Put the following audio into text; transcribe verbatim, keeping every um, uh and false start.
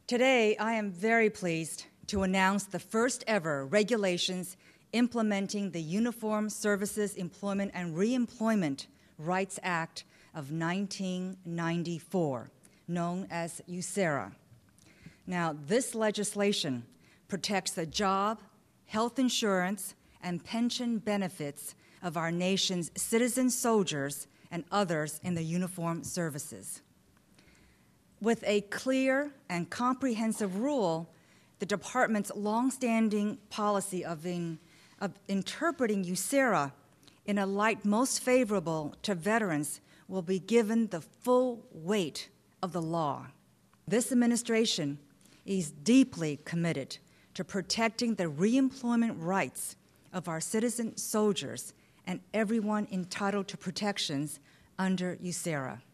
Today, I am very pleased to announce the first ever regulations implementing the Uniformed Services Employment and Reemployment Rights Act of nineteen ninety-four, known as USERRA. Now, this legislation protects the job, health insurance, and pension benefits of our nation's citizen soldiers and others in the uniformed services. With a clear and comprehensive rule, the Department's longstanding policy of, in, of interpreting USERRA in a light most favorable to veterans will be given the full weight of the law. This administration is deeply committed to protecting the reemployment rights of our citizen soldiers and everyone entitled to protections under USERRA.